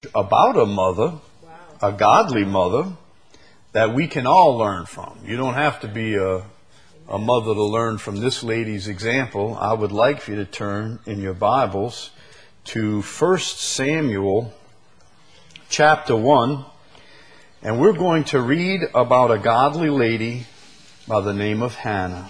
about a mother, a godly mother, that we can all learn from. You don't have to be a mother to learn from this lady's example. I would like for you to turn in your Bibles to 1 Samuel chapter 1, and we're going to read about a godly lady by the name of Hannah.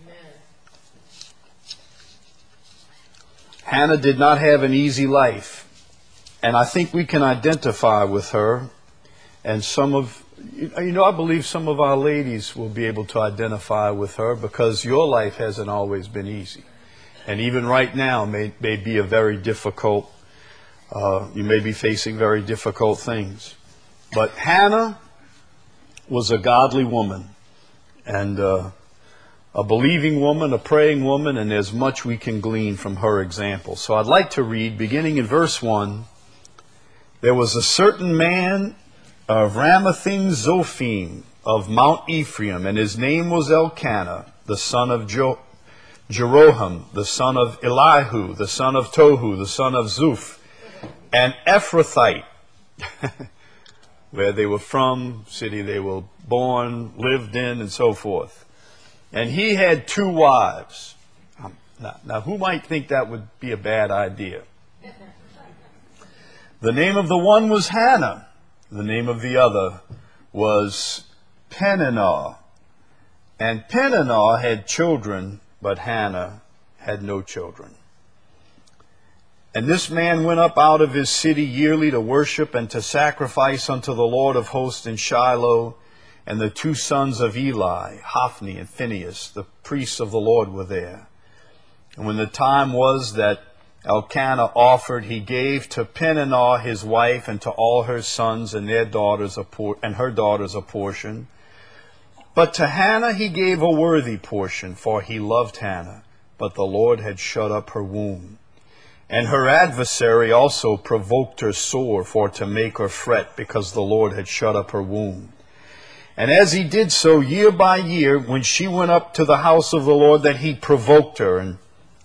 Hannah did not have an easy life, and I think we can identify with her. And I believe some of our ladies will be able to identify with her because your life hasn't always been easy. And even right now may be a very difficult, you may be facing very difficult things. But Hannah was a godly woman and a believing woman, a praying woman, and there's much we can glean from her example. So I'd like to read, beginning in verse 1, there was a certain man of Ramathaim Zophim of Mount Ephraim, and his name was Elkanah, the son of Jeroham, the son of Elihu, the son of Tohu, the son of Zuph, an Ephrathite, where they were from, city they were born, lived in, and so forth. And he had 2 wives. Now, who might think that would be a bad idea? The name of the one was Hannah. The name of the other was Peninnah. And Peninnah had children, but Hannah had no children. And this man went up out of his city yearly to worship and to sacrifice unto the Lord of hosts in Shiloh. And the 2 sons of Eli, Hophni and Phinehas, the priests of the Lord, were there. And when the time was that Elkanah offered, he gave to Peninnah his wife and to all her sons and their daughters her daughters a portion. But to Hannah he gave a worthy portion, for he loved Hannah, but the Lord had shut up her womb. And her adversary also provoked her sore, for to make her fret, because the Lord had shut up her womb. And as he did so year by year, when she went up to the house of the Lord, that she provoked her,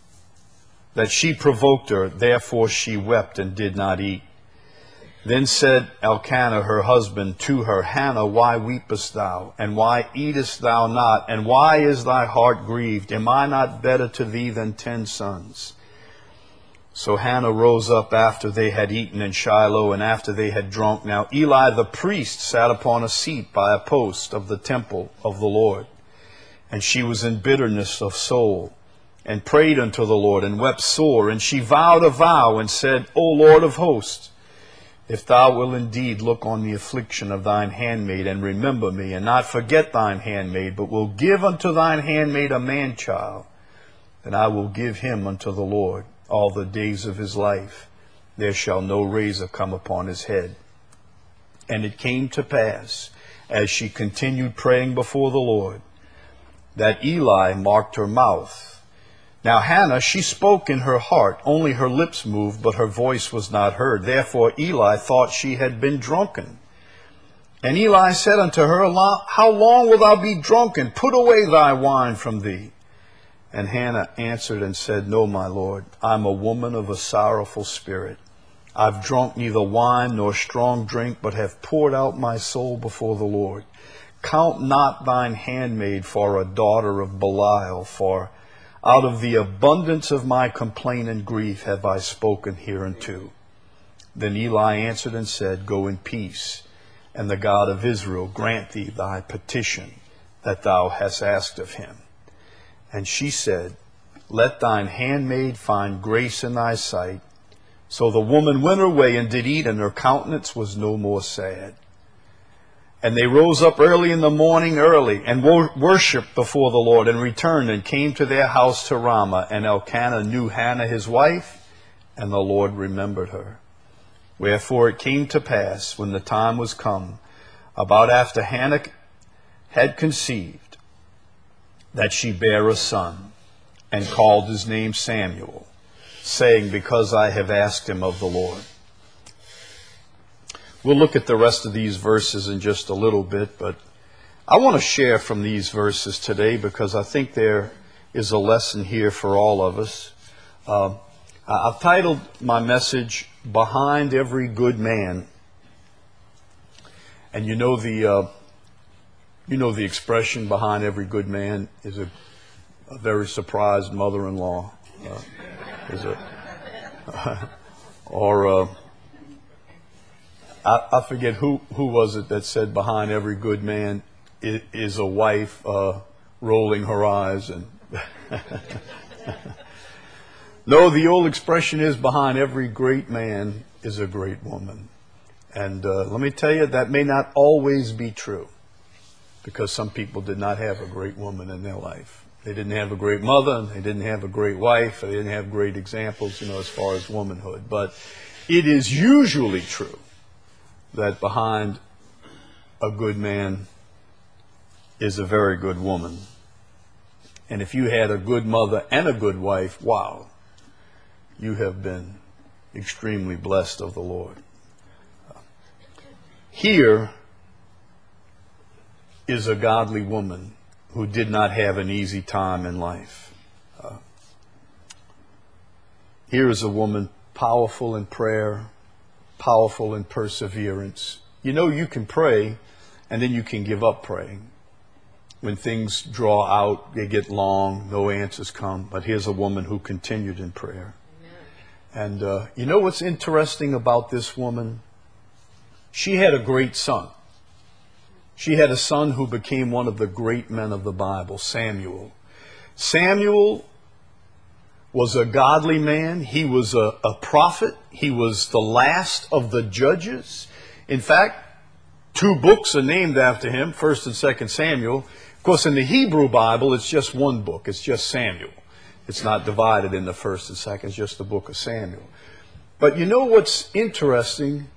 therefore she wept and did not eat. Then said Elkanah her husband to her, Hannah, why weepest thou? And why eatest thou not? And why is thy heart grieved? Am I not better to thee than 10 sons? So Hannah rose up after they had eaten in Shiloh, and after they had drunk. Now Eli the priest sat upon a seat by a post of the temple of the Lord. And she was in bitterness of soul, and prayed unto the Lord, and wept sore. And she vowed a vow, and said, O Lord of hosts, if thou wilt indeed look on the affliction of thine handmaid, and remember me, and not forget thine handmaid, but will give unto thine handmaid a man-child, then I will give him unto the Lord all the days of his life. There shall no razor come upon his head. And it came to pass, as she continued praying before the Lord, that Eli marked her mouth. Now Hannah, she spoke in her heart, only her lips moved, but her voice was not heard. Therefore Eli thought she had been drunken. And Eli said unto her, How long wilt thou be drunken? Put away thy wine from thee. And Hannah answered and said, No, my Lord, I'm a woman of a sorrowful spirit. I've drunk neither wine nor strong drink, but have poured out my soul before the Lord. Count not thine handmaid for a daughter of Belial, for out of the abundance of my complaint and grief have I spoken hereunto. Then Eli answered and said, Go in peace, and the God of Israel grant thee thy petition that thou hast asked of him. And she said, Let thine handmaid find grace in thy sight. So the woman went her way and did eat, and her countenance was no more sad. And they rose up early in the morning, and worshipped before the Lord, and returned and came to their house to Ramah. And Elkanah knew Hannah his wife, and the Lord remembered her. Wherefore it came to pass, when the time was come, about after Hannah had conceived, that she bare a son, and called his name Samuel, saying, Because I have asked him of the Lord. We'll look at the rest of these verses in just a little bit, but I want to share from these verses today because I think there is a lesson here for all of us. I've titled my message, Behind Every Good Man. And you know the expression, behind every good man is a very surprised mother-in-law. I forget who was it that said behind every good man is a wife rolling her eyes. And no, the old expression is behind every great man is a great woman. And let me tell you, that may not always be true, because some people did not have a great woman in their life. They didn't have a great mother, and they didn't have a great wife, they didn't have great examples, as far as womanhood. But it is usually true that behind a good man is a very good woman. And if you had a good mother and a good wife, wow, you have been extremely blessed of the Lord. Here is a godly woman who did not have an easy time in life. Here is a woman powerful in prayer, powerful in perseverance. You can pray, and then you can give up praying. When things draw out, they get long, no answers come. But here's a woman who continued in prayer. Amen. And you know what's interesting about this woman? She had a great son. She had a son who became one of the great men of the Bible, Samuel. Samuel was a godly man. He was a prophet. He was the last of the judges. In fact, 2 books are named after him, 1st and 2nd Samuel. Of course, in the Hebrew Bible, it's just one book. It's just Samuel. It's not divided into 1st and 2nd. It's just the book of Samuel. But you know what's interesting?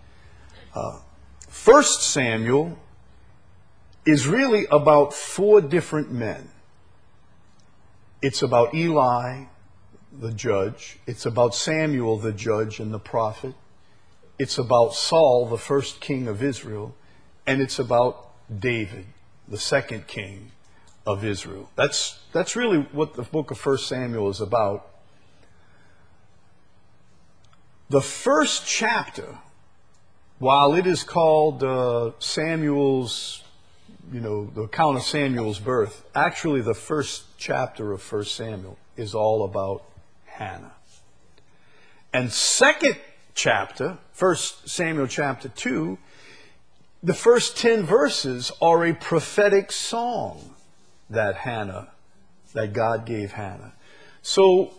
1st Samuel is really about 4 different men. It's about Eli, the judge. It's about Samuel, the judge and the prophet. It's about Saul, the first king of Israel. And it's about David, the second king of Israel. That's really what the book of 1 Samuel is about. The first chapter, while it is called Samuel's, the account of Samuel's birth, actually the first chapter of 1 Samuel is all about Hannah. And second chapter, 1 Samuel chapter 2, the first 10 verses are a prophetic song that God gave Hannah. So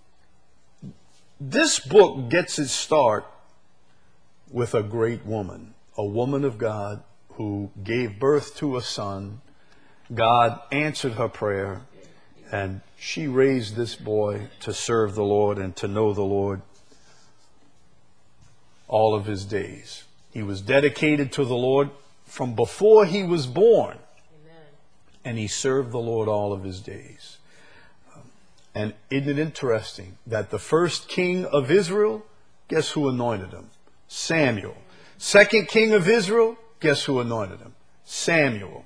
this book gets its start with a great woman, a woman of God who gave birth to a son. God answered her prayer, and she raised this boy to serve the Lord and to know the Lord all of his days. He was dedicated to the Lord from before he was born. Amen. And he served the Lord all of his days. And isn't it interesting that the first king of Israel, guess who anointed him? Samuel. Second king of Israel, guess who anointed him? Samuel.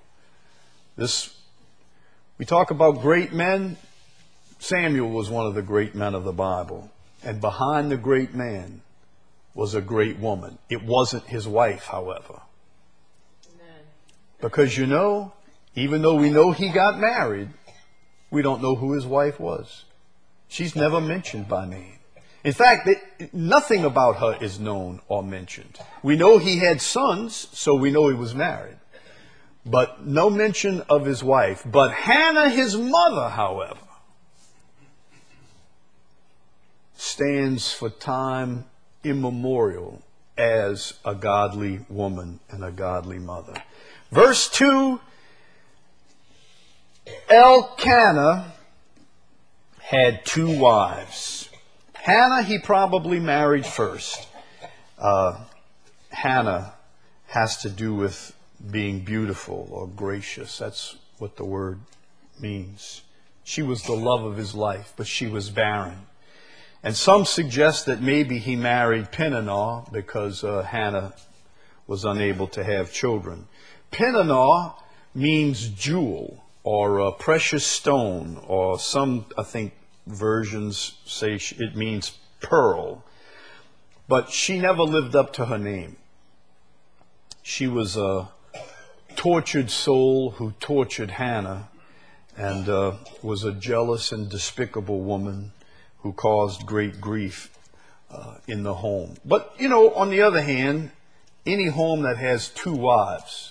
We talk about great men. Samuel was one of the great men of the Bible. And behind the great man was a great woman. It wasn't his wife, however. Amen. Because even though we know he got married, we don't know who his wife was. She's never mentioned by name. In fact, nothing about her is known or mentioned. We know he had sons, so we know he was married. But no mention of his wife. But Hannah, his mother, however, stands for time immemorial as a godly woman and a godly mother. Verse 2, Elkanah had 2 wives. Hannah he probably married first. Hannah has to do with being beautiful or gracious. That's what the word means. She was the love of his life, but she was barren. And some suggest that maybe he married Peninnah because Hannah was unable to have children. Peninnah means jewel or a precious stone, or some, I think, versions say it means pearl. But she never lived up to her name. She was a tortured soul who tortured Hannah, and was a jealous and despicable woman who caused great grief in the home. But, you know, on the other hand, any home that has two wives,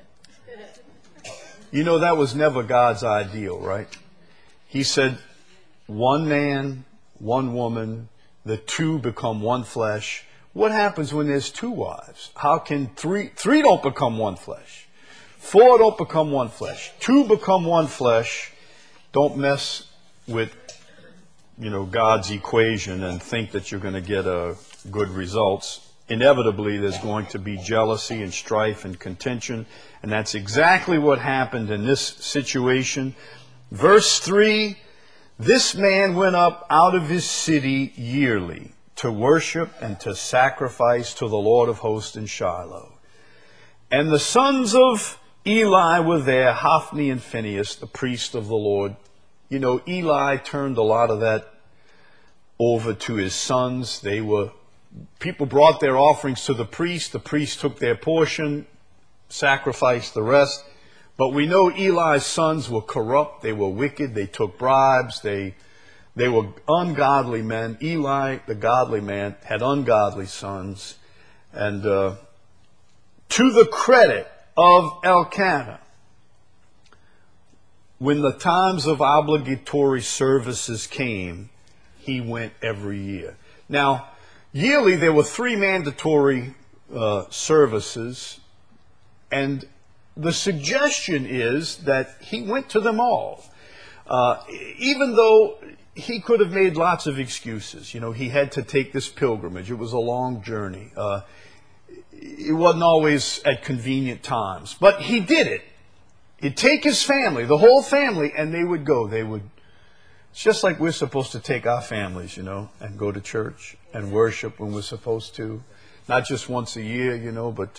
you know, that was never God's ideal, right? He said, one man, one woman, the two become one flesh. What happens when there's two wives? How can three don't become one flesh? Four don't become one flesh. Two become one flesh. Don't mess with, you know, God's equation and think that you're going to get good results. Inevitably, there's going to be jealousy and strife and contention. And that's exactly what happened in this situation. Verse 3, this man went up out of his city yearly to worship and to sacrifice to the Lord of hosts in Shiloh. And the sons of Eli were there, Hophni and Phinehas, the priest of the Lord. You know, Eli turned a lot of that over to his sons. People brought their offerings to the priest took their portion, sacrificed the rest. But we know Eli's sons were corrupt, they were wicked, they took bribes, they were ungodly men. Eli, the godly man, had ungodly sons. And to the credit of Elkanah, when the times of obligatory services came, he went every year. Now, yearly there were 3 mandatory services, and the suggestion is that he went to them all, even though he could have made lots of excuses. You know, he had to take this pilgrimage. It was a long journey. It wasn't always at convenient times, but he did it. He'd take his family, the whole family, and they would go. It's just like we're supposed to take our families, you know, and go to church and worship when we're supposed to. Not just once a year, you know, but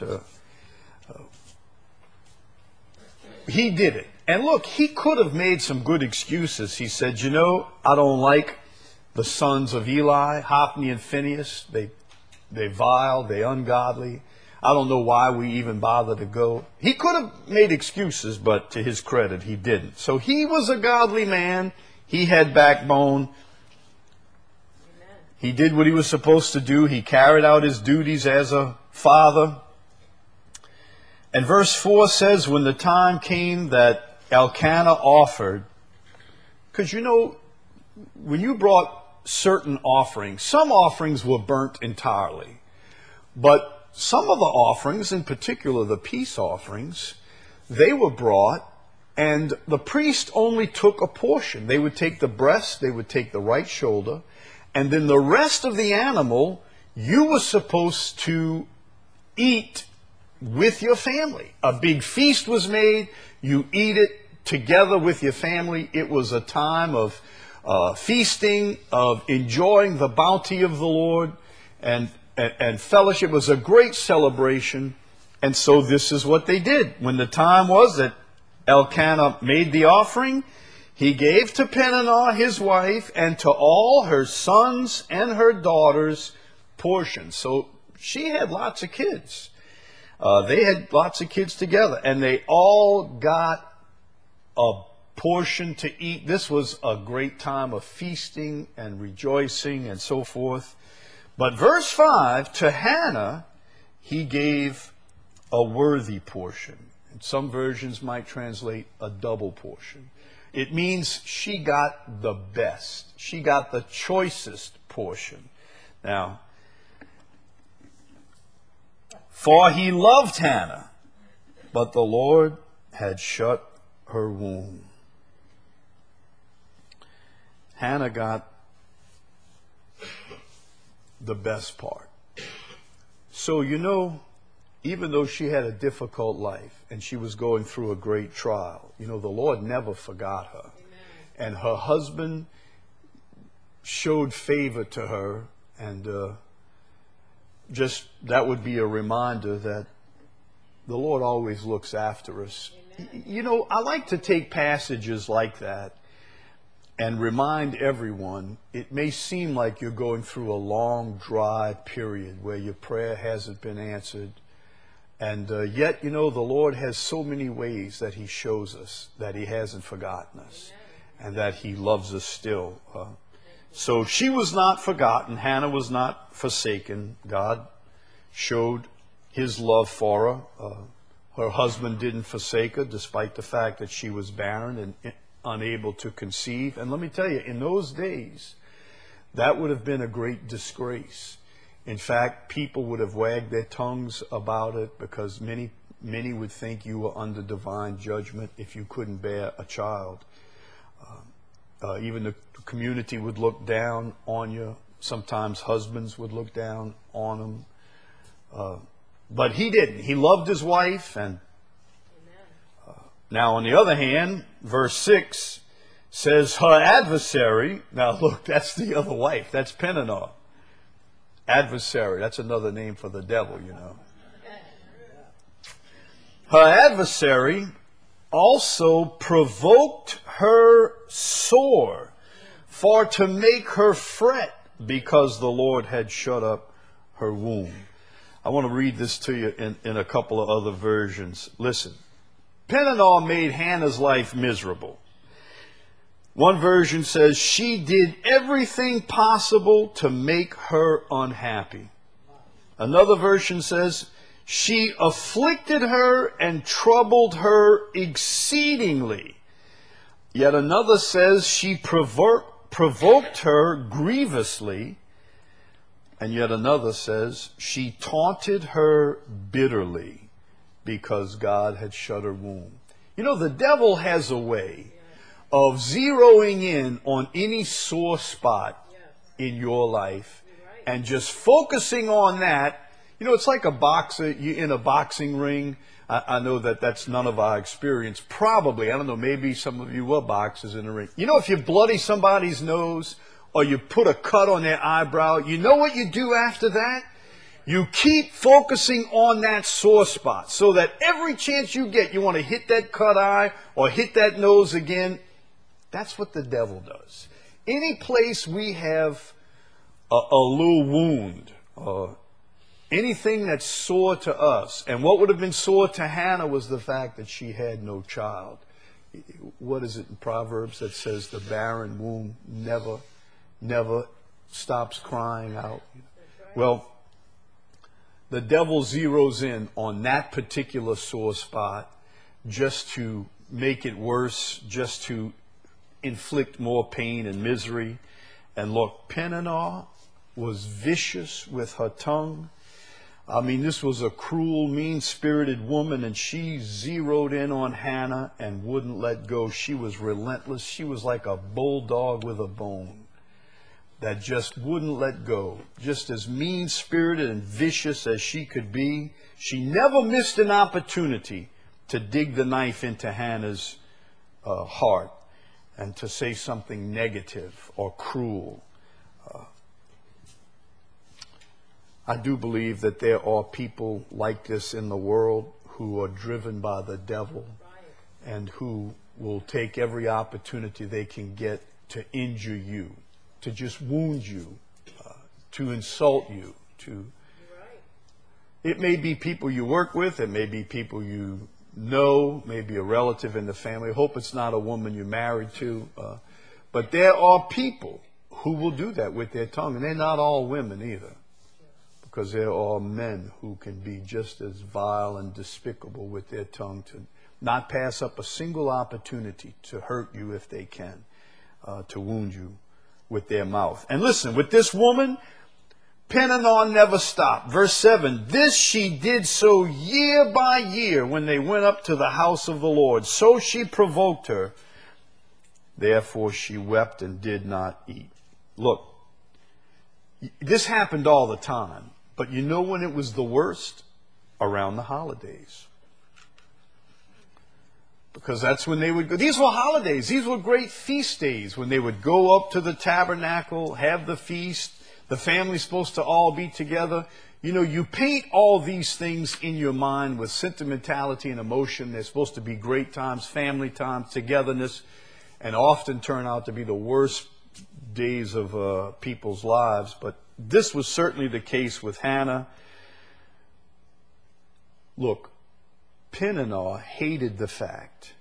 he did it. And look, he could have made some good excuses. He said, you know, I don't like the sons of Eli, Hophni and Phinehas. They vile, they ungodly. I don't know why we even bother to go. He could have made excuses, but to his credit, he didn't. So he was a godly man. He had backbone. Amen. He did what he was supposed to do. He carried out his duties as a father. And verse 4 says, when the time came that Elkanah offered, because you know, when you brought certain offerings, some offerings were burnt entirely. But some of the offerings, in particular the peace offerings, they were brought, and the priest only took a portion. They would take the breast, they would take the right shoulder, and then the rest of the animal you were supposed to eat with your family. A big feast was made. You eat it together with your family. It was a time of feasting, of enjoying the bounty of the Lord, and fellowship. It was a great celebration. And so this is what they did. When the time was that Elkanah made the offering, he gave to Peninnah his wife and to all her sons and her daughters portions. So she had lots of kids. They had lots of kids together, and they all got a portion to eat. This was a great time of feasting and rejoicing and so forth. But verse 5, to Hannah he gave a worthy portion. And some versions might translate a double portion. It means she got the best. She got the choicest portion. Now, for he loved Hannah, but the Lord had shut her womb. Hannah got the best part. So, you know, even though she had a difficult life and she was going through a great trial, you know, the Lord never forgot her. Amen. And her husband showed favor to her, and just that would be a reminder that the Lord always looks after us. Amen. You know, I like to take passages like that and remind everyone, it may seem like you're going through a long, dry period where your prayer hasn't been answered. And yet, the Lord has so many ways that he shows us that he hasn't forgotten us and that he loves us still. So she was not forgotten. Hannah was not forsaken. God showed his love for her. Her husband didn't forsake her despite the fact that she was barren and unable to conceive. And let me tell you, in those days, that would have been a great disgrace. In fact, people would have wagged their tongues about it because many would think you were under divine judgment if you couldn't bear a child. Even the community would look down on you. Sometimes husbands would look down on them. But he didn't. He loved his wife. And now, on the other hand, verse 6 says her adversary. Now, look, that's the other wife. That's Peninnah. Adversary. That's another name for the devil, Her adversary also provoked her sore for to make her fret because the Lord had shut up her womb. I want to read this to you in a couple of other versions. Listen. Peninnah made Hannah's life miserable. One version says she did everything possible to make her unhappy. Another version says she afflicted her and troubled her exceedingly. Yet another says she provoked her grievously. And yet another says she taunted her bitterly because God had shut her womb. The devil has a way of zeroing in on any sore spot in your life and just focusing on that. It's like a boxer. You're in a boxing ring. I know that that's none of our experience. Probably, I don't know, maybe some of you were boxers in the ring. If you bloody somebody's nose or you put a cut on their eyebrow, you know what you do after that? You keep focusing on that sore spot so that every chance you get, you want to hit that cut eye or hit that nose again. That's what the devil does. Any place we have a little wound, anything that's sore to us, and what would have been sore to Hannah was the fact that she had no child. What is it in Proverbs that says the barren womb never stops crying out? Well, the devil zeroes in on that particular sore spot just to make it worse, just to inflict more pain and misery. And look, Peninnah was vicious with her tongue. I mean, this was a cruel, mean-spirited woman, and she zeroed in on Hannah and wouldn't let go. She was relentless. She was like a bulldog with a bone that just wouldn't let go. Just as mean-spirited and vicious as she could be, she never missed an opportunity to dig the knife into Hannah's heart and to say something negative or cruel. I do believe that there are people like this in the world who are driven by the devil and who will take every opportunity they can get to injure you, to just wound you, to insult you. It may be people you work with, it may be people you know, maybe a relative in the family. I hope it's not a woman you're married to. But there are people who will do that with their tongue, and they're not all women either. Because there are men who can be just as vile and despicable with their tongue, to not pass up a single opportunity to hurt you if they can, to wound you with their mouth. And listen, with this woman, Peninnah never stopped. Verse 7, this she did so year by year when they went up to the house of the Lord. So she provoked her. Therefore she wept and did not eat. Look, this happened all the time. But you know when it was the worst? Around the holidays. Because that's when they would go. These were holidays. These were great feast days when they would go up to the tabernacle, have the feast. The family's supposed to all be together. You paint all these things in your mind with sentimentality and emotion. They're supposed to be great times, family times, togetherness. and often turn out to be the worst days of people's lives. But this was certainly the case with Hannah. Look, Peninnah hated the fact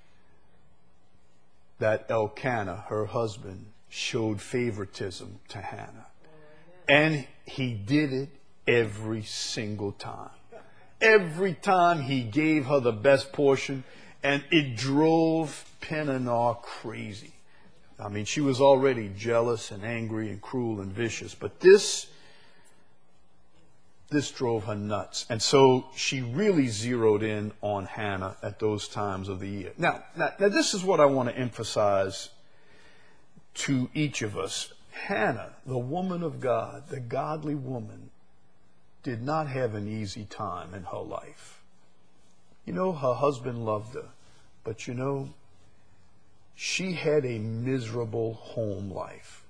that Elkanah, her husband, showed favoritism to Hannah. And he did it every single time. Every time he gave her the best portion, and it drove Peninnah crazy. I mean, she was already jealous and angry and cruel and vicious, but this drove her nuts. And so she really zeroed in on Hannah at those times of the year. Now, this is what I want to emphasize to each of us. Hannah, the woman of God, the godly woman, did not have an easy time in her life. You know, her husband loved her, but you know, she had a miserable home life.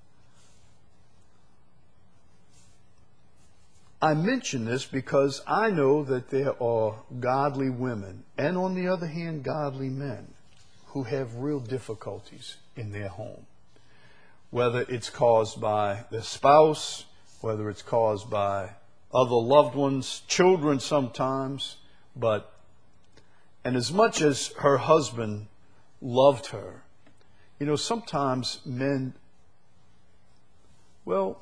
I mention this because I know that there are godly women and, on the other hand, godly men who have real difficulties in their home. Whether it's caused by their spouse, whether it's caused by other loved ones, children sometimes, and as much as her husband loved her, you know, sometimes men, well,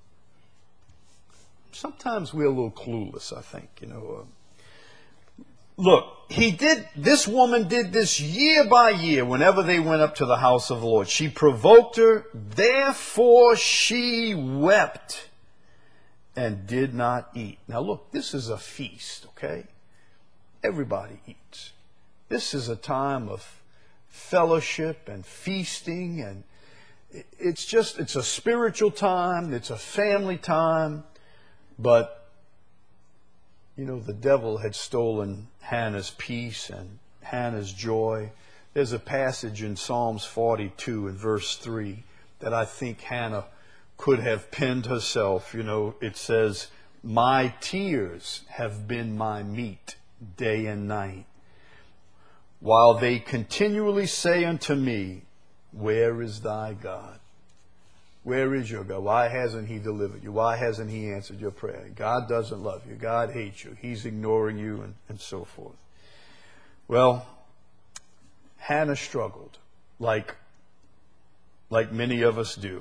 sometimes we're a little clueless, I think, you know. Look, this woman did this year by year whenever they went up to the house of the Lord. She provoked her, therefore she wept and did not eat. Now look, this is a feast, okay? Everybody eats. This is a time of fellowship and feasting, and it's a spiritual time, it's a family time, but you know, the devil had stolen Hannah's peace and Hannah's joy. There's a passage in Psalms 42 and verse 3 that I think Hannah could have penned herself. You know, it says, "My tears have been my meat day and night, while they continually say unto me, where is thy God?" Where is your God? Why hasn't he delivered you? Why hasn't he answered your prayer? God doesn't love you. God hates you. He's ignoring you, and so forth. Well, Hannah struggled like many of us do.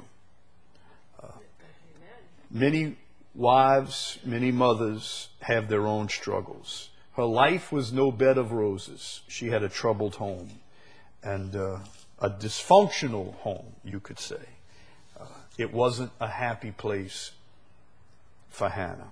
Many wives, many mothers have their own struggles. Her life was no bed of roses. She had a troubled home and a dysfunctional home, you could say. It wasn't a happy place for Hannah.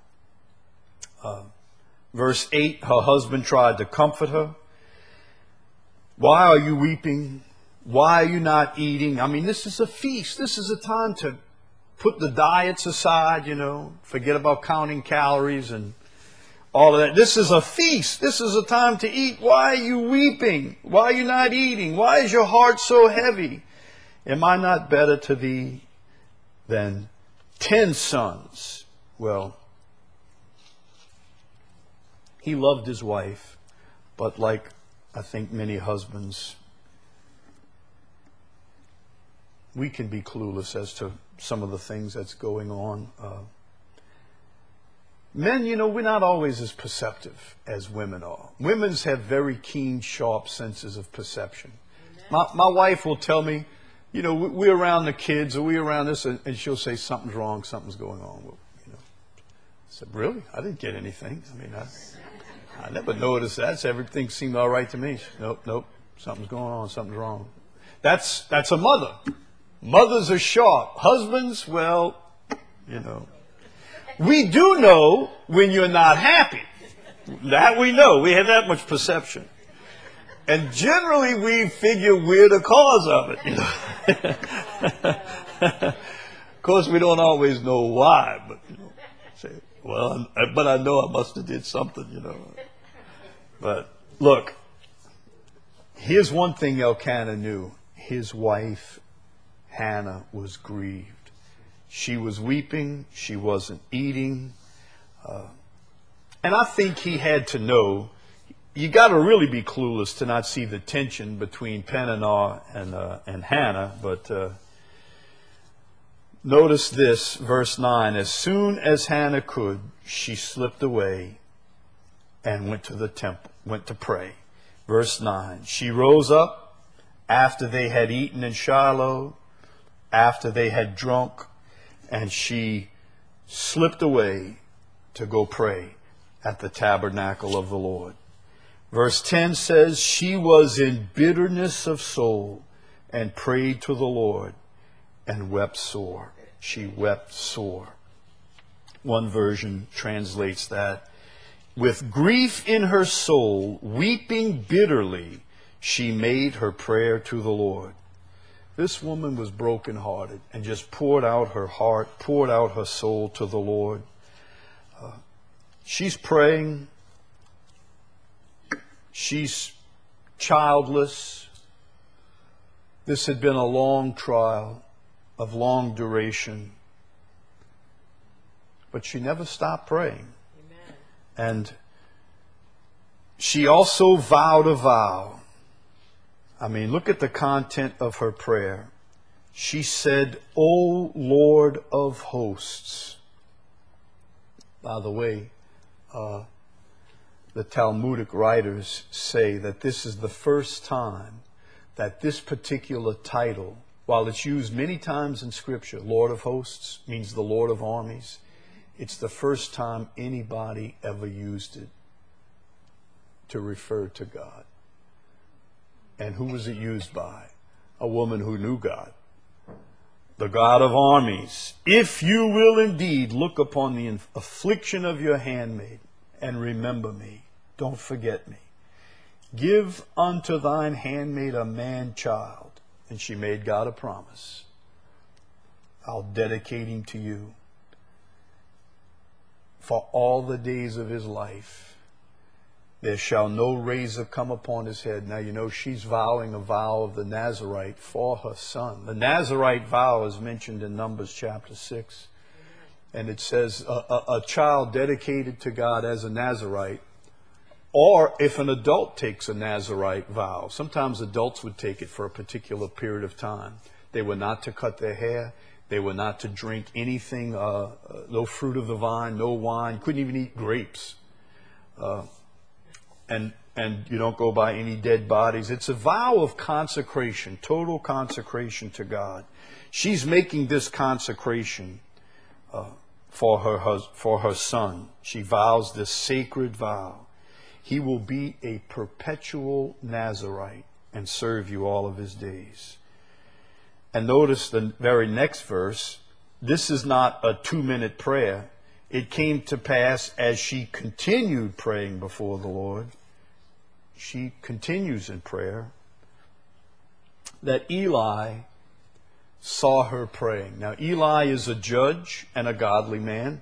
Verse 8, her husband tried to comfort her. "Why are you weeping? Why are you not eating?" I mean, this is a feast. This is a time to put the diets aside, you know, forget about counting calories and all of that. This is a feast. This is a time to eat. Why are you weeping? Why are you not eating? Why is your heart so heavy? Am I not better to thee than 10 sons? Well, he loved his wife, but like I think many husbands, we can be clueless as to some of the things that's going on. Men, you know, we're not always as perceptive as women are. Women have very keen, sharp senses of perception. My wife will tell me, you know, we're around the kids or we're around this, and she'll say something's wrong, something's going on. Well, you know, I said, really? I didn't get anything. I mean, I never noticed that. So everything seemed all right to me. Nope, something's going on, something's wrong. That's a mother. Mothers are sharp. Husbands, well, you know. We do know when you're not happy. That we know. We have that much perception. And generally we figure we're the cause of it, you know. Of course, we don't always know why, but you know, say, well, but I know I must have did something, you know. But look, here's one thing Elkanah knew. His wife, Hannah, was grieved. She was weeping. She wasn't eating. And I think he had to know you got to really be clueless to not see the tension between Peninnah and Hannah. But notice this, verse 9. As soon as Hannah could, she slipped away and went to the temple, went to pray. Verse 9. She rose up after they had eaten in Shiloh, after they had drunk, and she slipped away to go pray at the tabernacle of the Lord. Verse 10 says, she was in bitterness of soul and prayed to the Lord and wept sore. She wept sore. One version translates that, with grief in her soul, weeping bitterly, she made her prayer to the Lord. This woman was brokenhearted and just poured out her heart, poured out her soul to the Lord. She's praying. She's childless. This had been a long trial of long duration. But she never stopped praying. Amen. And she also vowed a vow. I mean, look at the content of her prayer. She said, O Lord of hosts. By the way, the Talmudic writers say that this is the first time that this particular title, while it's used many times in Scripture, Lord of hosts means the Lord of armies, it's the first time anybody ever used it to refer to God. And who was it used by? A woman who knew God. The God of armies. If you will indeed look upon the affliction of your handmaid and remember me, don't forget me. Give unto thine handmaid a man-child. And she made God a promise. I'll dedicate him to you for all the days of his life. There shall no razor come upon his head. Now, you know, she's vowing a vow of the Nazarite for her son. The Nazarite vow is mentioned in Numbers chapter 6. And it says a child dedicated to God as a Nazarite, or if an adult takes a Nazarite vow. Sometimes adults would take it for a particular period of time. They were not to cut their hair. They were not to drink anything, no fruit of the vine, no wine. Couldn't even eat grapes. And you don't go by any dead bodies. It's a vow of consecration, total consecration to God. She's making this consecration for her son. She vows this sacred vow. He will be a perpetual Nazarite and serve you all of his days. And notice the very next verse. This is not a 2-minute prayer. It came to pass as she continued praying before the Lord, she continues in prayer, that Eli saw her praying. Now, Eli is a judge and a godly man.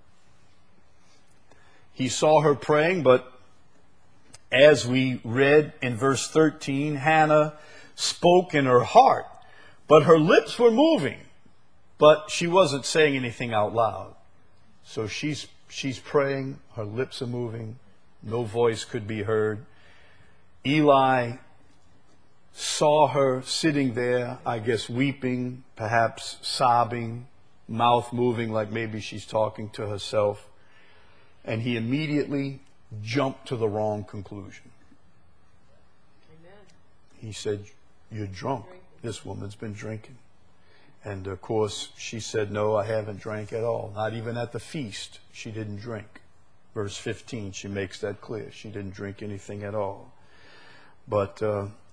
He saw her praying, but as we read in verse 13, Hannah spoke in her heart, but her lips were moving, but she wasn't saying anything out loud. So she's praying, her lips are moving, no voice could be heard. Eli saw her sitting there, I guess weeping, perhaps sobbing, mouth moving like maybe she's talking to herself. And he immediately jumped to the wrong conclusion. Amen. He said, you're drunk. This woman's been drinking. And of course, she said, no, I haven't drank at all. Not even at the feast. She didn't drink. Verse 15, she makes that clear. She didn't drink anything at all. But,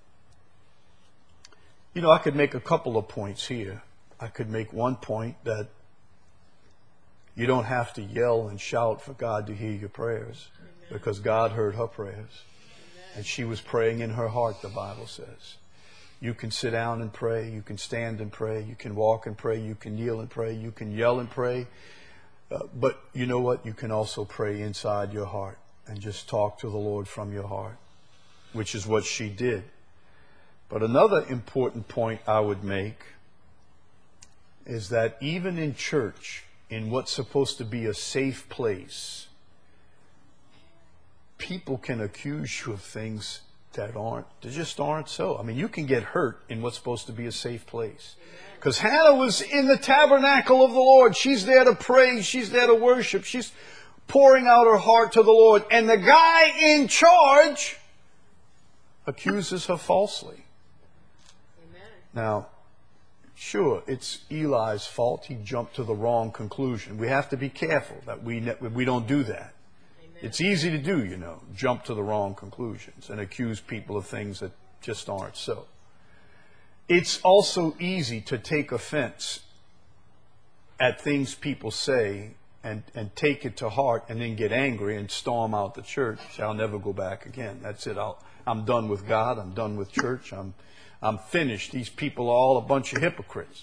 I could make a couple of points here. I could make one point that you don't have to yell and shout for God to hear your prayers. Amen. Because God heard her prayers. Amen. And she was praying in her heart, the Bible says. You can sit down and pray. You can stand and pray. You can walk and pray. You can kneel and pray. You can yell and pray. But you know what? You can also pray inside your heart and just talk to the Lord from your heart, which is what she did. But another important point I would make is that even in church, in what's supposed to be a safe place, people can accuse you of things that just aren't so. I mean, you can get hurt in what's supposed to be a safe place. Because Hannah was in the tabernacle of the Lord. She's there to praise. She's there to worship. She's pouring out her heart to the Lord. And the guy in charge accuses her falsely. Amen. Now, sure, it's Eli's fault. He jumped to the wrong conclusion. We have to be careful that we don't do that. Amen. It's easy to do, jump to the wrong conclusions and accuse people of things that just aren't so. It's also easy to take offense at things people say and take it to heart and then get angry and storm out the church. I'll never go back again. That's it. I'm done with God. I'm done with church. I'm finished. These people are all a bunch of hypocrites.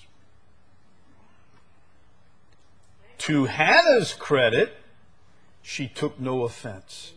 To Hannah's credit, she took no offense.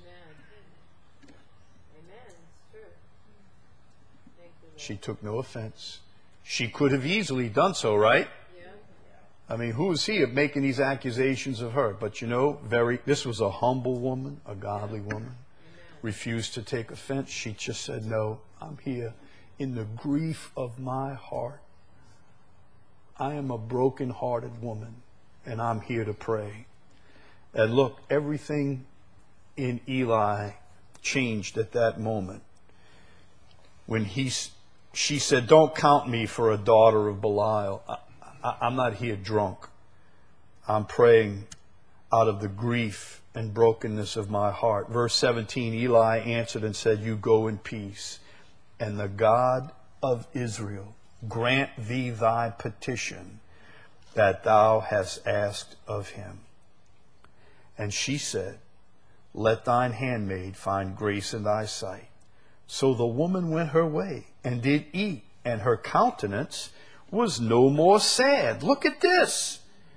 She took no offense. She could have easily done so, right? I mean, who is he of making these accusations of her? But this was a humble woman, a godly woman. Refused to take offense. She just said, no, I'm here in the grief of my heart. I am a broken-hearted woman, and I'm here to pray. And look, everything in Eli changed at that moment. When she said, don't count me for a daughter of Belial. I'm not here drunk. I'm praying out of the grief and brokenness of my heart. Verse 17, Eli answered and said, you go in peace, and the God of Israel grant thee thy petition that thou hast asked of him. And she said, let thine handmaid find grace in thy sight. So the woman went her way and did eat, and her countenance was no more sad. Look at this.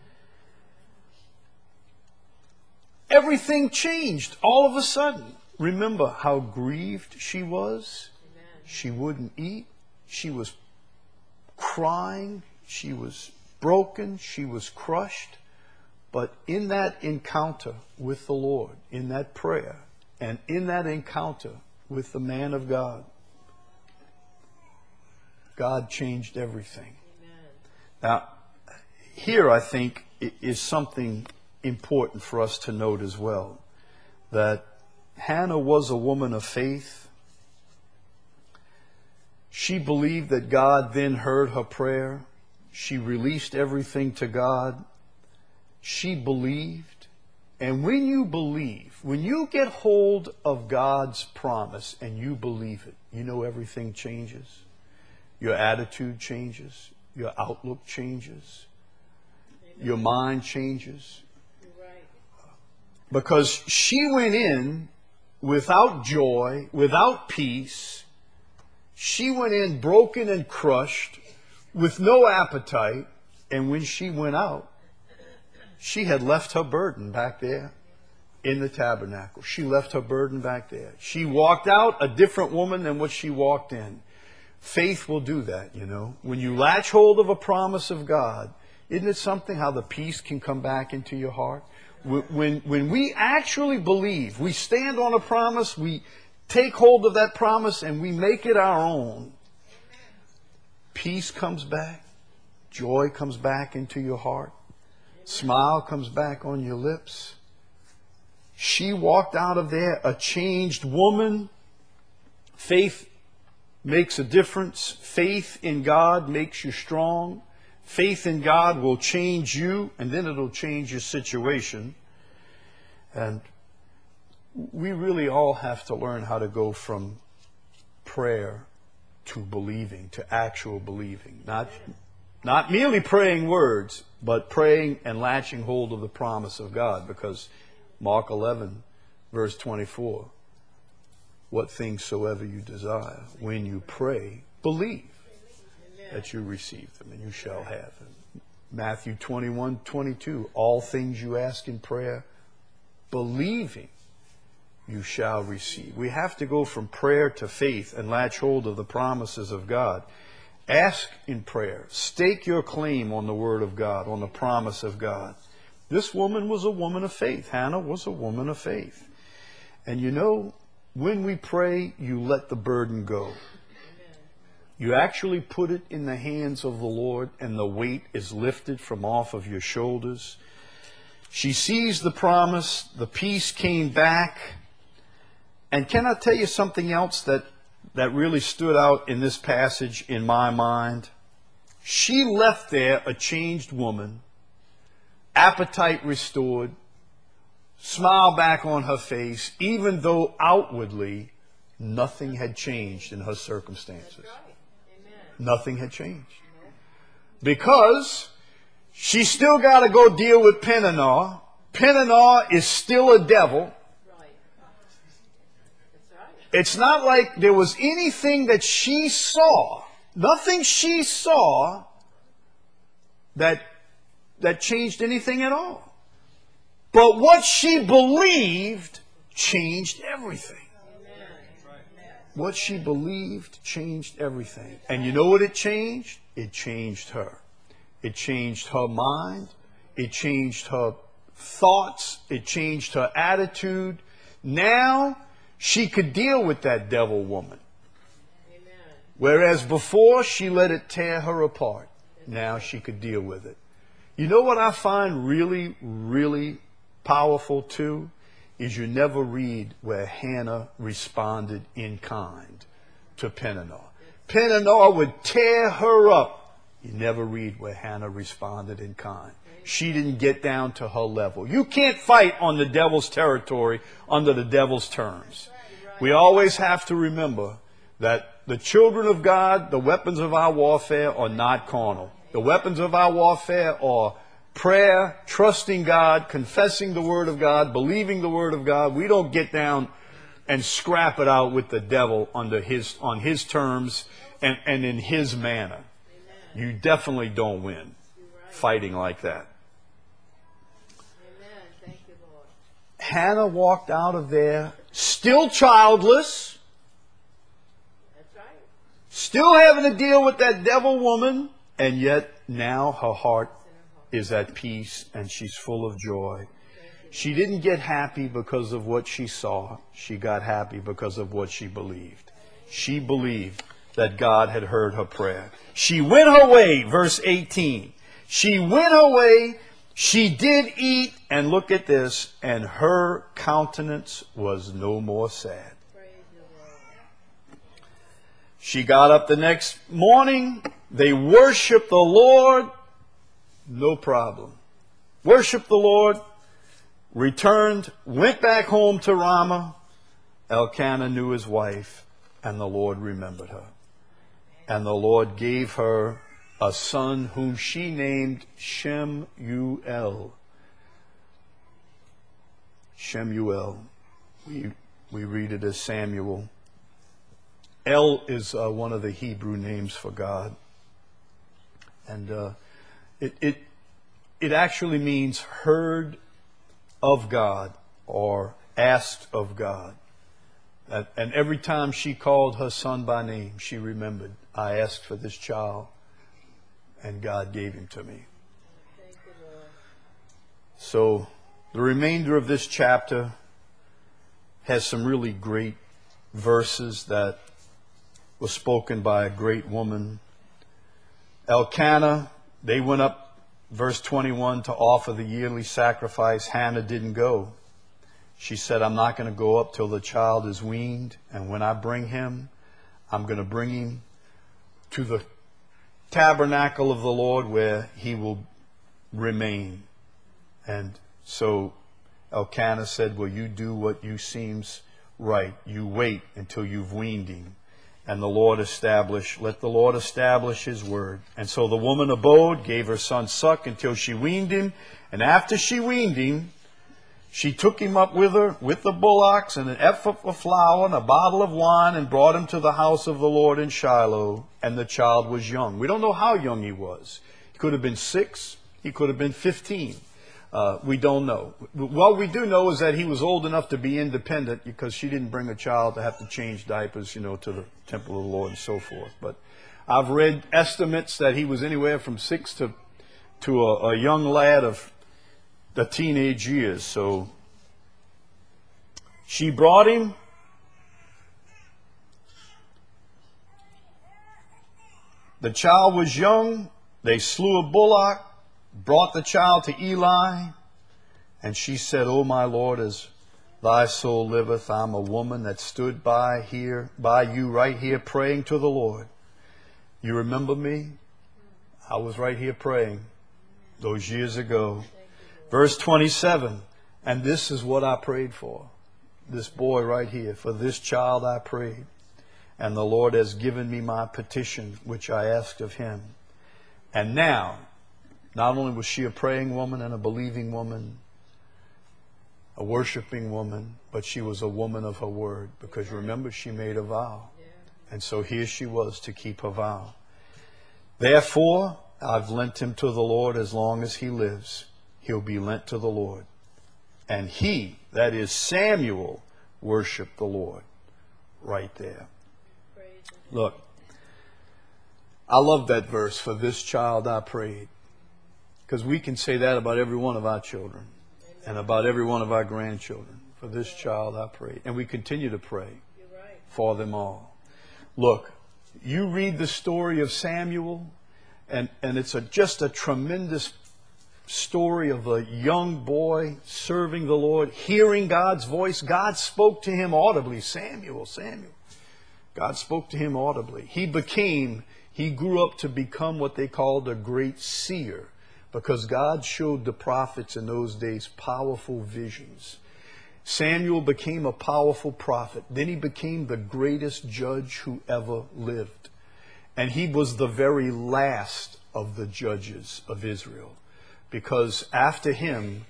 Everything changed all of a sudden. Remember how grieved she was? Amen. She wouldn't eat. She was crying. She was broken. She was crushed. But in that encounter with the Lord, in that prayer, and in that encounter with the man of God, God changed everything. Amen. Now, here I think is something important for us to note as well, that Hannah was a woman of faith. She believed that God then heard her prayer. She released everything to God. She believed. And when you believe, when you get hold of God's promise and you believe it, everything changes. Your attitude changes. Your outlook changes. Amen. Your mind changes. Right. Because she went in without joy, without peace. She went in broken and crushed, with no appetite. And when she went out, she had left her burden back there in the tabernacle. She left her burden back there. She walked out a different woman than what she walked in. Faith will do that, When you latch hold of a promise of God, isn't it something how the peace can come back into your heart? When we actually believe, we stand on a promise, we take hold of that promise and we make it our own, peace comes back, joy comes back into your heart, smile comes back on your lips. She walked out of there a changed woman. Faith makes a difference. Faith in God makes you strong. Faith in God will change you, and then it'll change your situation. And we really all have to learn how to go from prayer to believing, to actual believing. Not merely praying words, but praying and latching hold of the promise of God. Because Mark 11, verse 24, what things soever you desire, when you pray, believe that you receive them and you shall have them. Matthew 21:22, all things you ask in prayer, believing you shall receive. We have to go from prayer to faith and latch hold of the promises of God. Ask in prayer. Stake your claim on the Word of God, on the promise of God. This woman was a woman of faith. Hannah was a woman of faith. And you know, when we pray, you let the burden go. You actually put it in the hands of the Lord, and the weight is lifted from off of your shoulders. She sees the promise. The peace came back. And can I tell you something else that really stood out in this passage in my mind? She left there a changed woman, appetite restored, smile back on her face, even though outwardly nothing had changed in her circumstances. Nothing had changed. Because she still got to go deal with Peninnah. Peninnah is still a devil. It's not like there was anything that she saw, nothing she saw that changed anything at all. But what she believed changed everything. What she believed changed everything. And you know what it changed? It changed her. It changed her mind. It changed her thoughts. It changed her attitude. Now she could deal with that devil woman. Whereas before she let it tear her apart. Now she could deal with it. You know what I find really, really powerful too? Is you never read where Hannah responded in kind to Peninnah. Peninnah would tear her up. You never read where Hannah responded in kind. She didn't get down to her level. You can't fight on the devil's territory under the devil's terms. We always have to remember that the children of God, the weapons of our warfare are not carnal. The weapons of our warfare are prayer, trusting God, confessing the Word of God, believing the Word of God. We don't get down and scrap it out with the devil on his terms and in his manner. You definitely don't win fighting like that. Thank you, Lord. Hannah walked out of there still childless, That's right. still having to deal with that devil woman, and yet now her heart is at peace and she's full of joy. She didn't get happy because of what she saw. She got happy because of what she believed. She believed that God had heard her prayer. She went her way, verse 18. She went her way, she did eat, and look at this, and her countenance was no more sad. Praise the Lord. She got up the next morning. They worshiped the Lord. No problem. Worshiped the Lord, returned, went back home to Ramah. Elkanah knew his wife, and the Lord remembered her. And the Lord gave her a son whom she named Shemuel. Shemuel. We read it as Samuel. El is one of the Hebrew names for God. And it actually means heard of God or asked of God. And every time she called her son by name, she remembered, I asked for this child and God gave him to me. Thank you, Lord. So the remainder of this chapter has some really great verses that were spoken by a great woman. Elkanah, they went up, verse 21, to offer the yearly sacrifice. Hannah didn't go. She said, I'm not going to go up till the child is weaned. And when I bring him, I'm going to bring him to the tabernacle of the Lord where he will remain. And so Elkanah said, well, you do what you seems right. You wait until you've weaned him. And the Lord let the Lord establish his word. And so the woman abode, gave her son suck until she weaned him. And after she weaned him, she took him up with her, with the bullocks and an ephah of flour and a bottle of wine, and brought him to the house of the Lord in Shiloh. And the child was young. We don't know how young he was. He could have been 6. He could have been 15. We don't know. What we do know is that he was old enough to be independent, because she didn't bring a child to have to change diapers, to the temple of the Lord and so forth. But I've read estimates that he was anywhere from 6 to a young lad of the teenage years. So She brought him. The child was young. They slew a bullock, brought the child to Eli, and she said, "O my Lord, as thy soul liveth, I'm a woman that stood by you right here praying to the Lord. You remember me? I was right here praying those years ago." Verse 27, and this is what I prayed for. This boy right here, for this child I prayed. And the Lord has given me my petition, which I asked of him. And now, not only was she a praying woman and a believing woman, a worshiping woman, but she was a woman of her word. Because remember, she made a vow. And so here she was to keep her vow. Therefore, I've lent him to the Lord. As long as he lives, he'll be lent to the Lord. And he, that is Samuel, worshiped the Lord right there. Look, I love that verse, for this child I prayed. Because we can say that about every one of our children and about every one of our grandchildren. For this child I prayed. And we continue to pray for them all. Look, you read the story of Samuel, and it's just a tremendous story of a young boy serving the Lord, hearing God's voice. God spoke to him audibly. Samuel, Samuel. God spoke to him audibly. He grew up to become what they called a great seer, because God showed the prophets in those days powerful visions. Samuel became a powerful prophet. Then he became the greatest judge who ever lived. And he was the very last of the judges of Israel, because after him,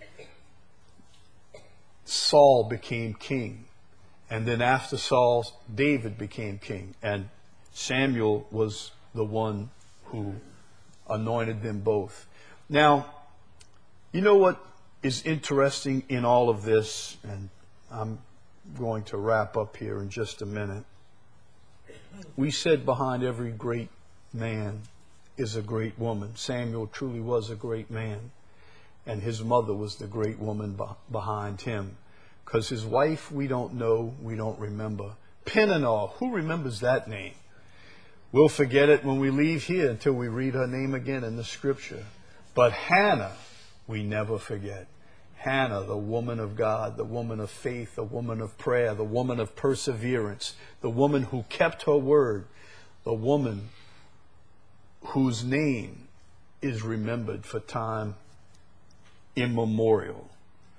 Saul became king. And then after Saul, David became king. And Samuel was the one who anointed them both. Now, you know what is interesting in all of this? And I'm going to wrap up here in just a minute. We said behind every great man is a great woman. Samuel truly was a great man. And his mother was the great woman behind him. Because his wife, we don't know, we don't remember. Peninnah, who remembers that name? We'll forget it when we leave here until we read her name again in the scripture. But Hannah, we never forget. Hannah, the woman of God, the woman of faith, the woman of prayer, the woman of perseverance, the woman who kept her word, the woman whose name is remembered for time immemorial.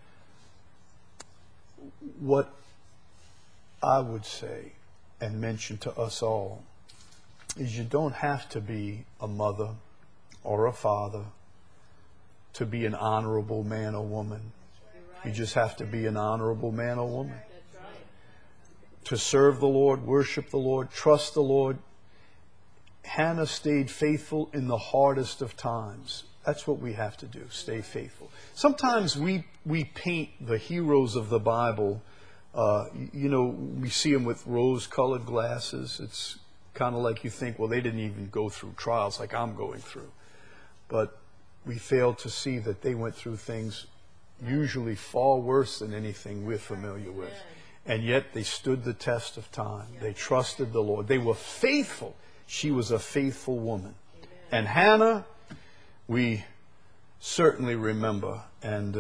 What I would say and mention to us all is you don't have to be a mother or a father to be an honorable man or woman. You just have to be an honorable man or woman. To serve the Lord, worship the Lord, trust the Lord. Hannah stayed faithful in the hardest of times. That's what we have to do, stay faithful. Sometimes we paint the heroes of the Bible, we see them with rose-colored glasses. It's kind of like you think, well, they didn't even go through trials like I'm going through. But we fail to see that they went through things usually far worse than anything we're familiar with. And yet they stood the test of time. They trusted the Lord. They were faithful. She was a faithful woman. And Hannah, we certainly remember, and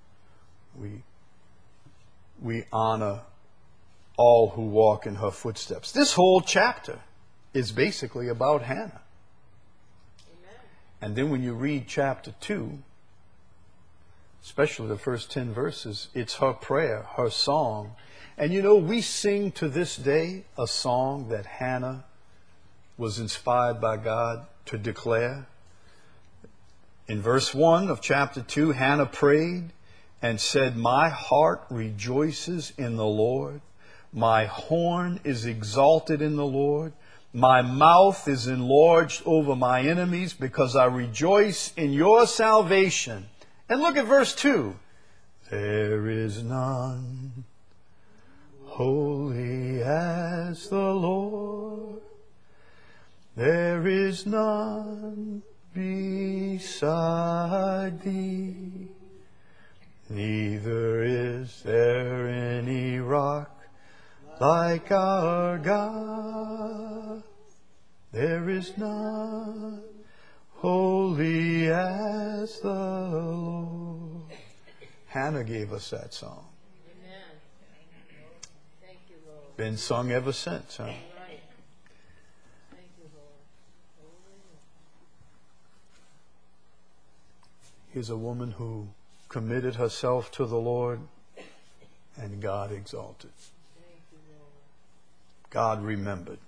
we honor all who walk in her footsteps. This whole chapter is basically about Hannah. And then when you read chapter 2, especially the first 10 verses, it's her prayer, her song. And we sing to this day a song that Hannah was inspired by God to declare. In verse 1 of chapter 2, Hannah prayed and said, "My heart rejoices in the Lord. My horn is exalted in the Lord. My mouth is enlarged over my enemies because I rejoice in your salvation." And look at verse 2. There is none holy as the Lord. There is none beside thee. Neither is there any rock like our God. There is none holy as the Lord. Hannah gave us that song. Amen. Thank you, Lord. Been sung ever since, huh? Right. Thank you, Lord. Hallelujah. Here's a woman who committed herself to the Lord, and God exalted. Thank you, Lord. God remembered.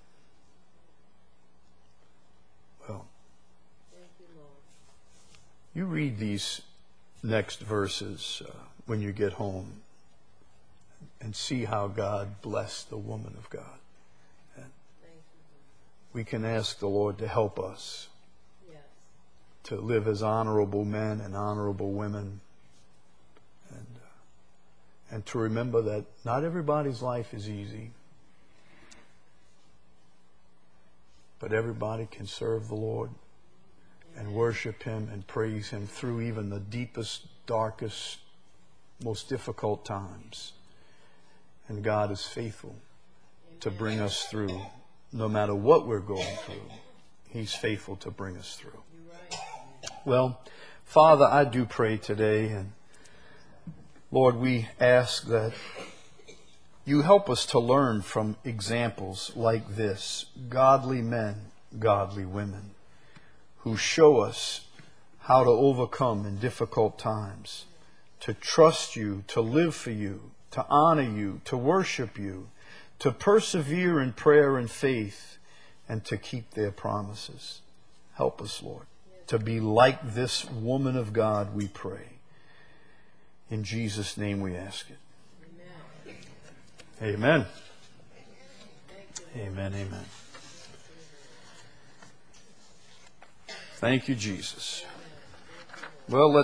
Well, Thank you, Lord. you read these next verses when you get home and see how God blessed the woman of God. And Thank you, we can ask the Lord to help us Lord. Yes. to live as honorable men and honorable women, and to remember that not everybody's life is easy, but everybody can serve the Lord and worship Him and praise Him through even the deepest, darkest, most difficult times. And God is faithful to bring us through. No matter what we're going through, He's faithful to bring us through. You're right. Well, Father, I do pray today, and Lord, we ask that you help us to learn from examples like this, godly men, godly women, who show us how to overcome in difficult times, to trust you, to live for you, to honor you, to worship you, to persevere in prayer and faith, and to keep their promises. Help us, Lord, to be like this woman of God, we pray. In Jesus' name we ask it. Amen. Amen. Thank you. Amen, amen. Thank you, Jesus. Well, let's